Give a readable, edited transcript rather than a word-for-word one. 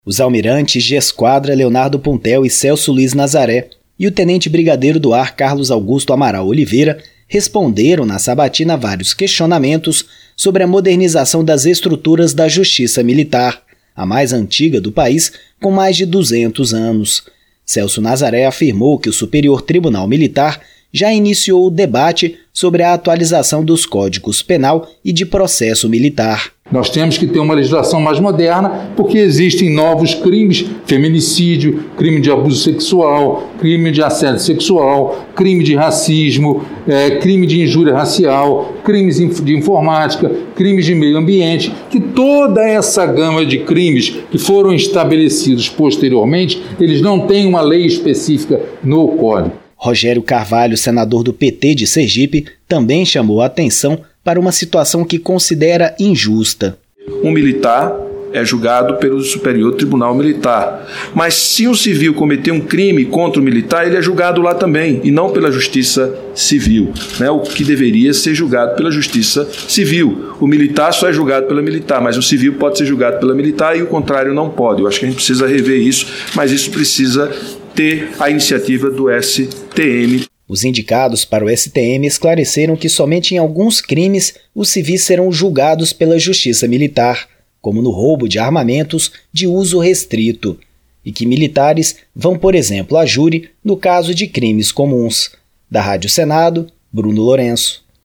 Os almirantes de esquadra Leonardo Puntel e Celso Luiz Nazaré e o tenente brigadeiro do ar Carlos Augusto Amaral Oliveira responderam na sabatina vários questionamentos sobre a modernização das estruturas da Justiça Militar, a mais antiga do país, com mais de 200 anos. Celso Nazaré afirmou que o Superior Tribunal Militar já iniciou o debate sobre a atualização dos códigos penal e de processo militar. Nós temos que ter uma legislação mais moderna porque existem novos crimes, feminicídio, crime de abuso sexual, crime de assédio sexual, crime de racismo, crime de injúria racial, crimes de informática, crimes de meio ambiente, que toda essa gama de crimes que foram estabelecidos posteriormente, eles não têm uma lei específica no Código. Rogério Carvalho, senador do PT de Sergipe, também chamou a atenção para uma situação que considera injusta. Um militar é julgado pelo Superior Tribunal Militar, mas se um civil cometer um crime contra o militar, ele é julgado lá também, e não pela Justiça Civil, né? O que deveria ser julgado pela Justiça Civil. O militar só é julgado pela militar, mas o civil pode ser julgado pela militar e o contrário não pode. Eu acho que a gente precisa rever isso, mas isso precisa ter a iniciativa do STM. Os indicados para o STM esclareceram que somente em alguns crimes os civis serão julgados pela Justiça Militar, como no roubo de armamentos de uso restrito, e que militares vão, por exemplo, a júri no caso de crimes comuns. Da Rádio Senado, Bruno Lourenço.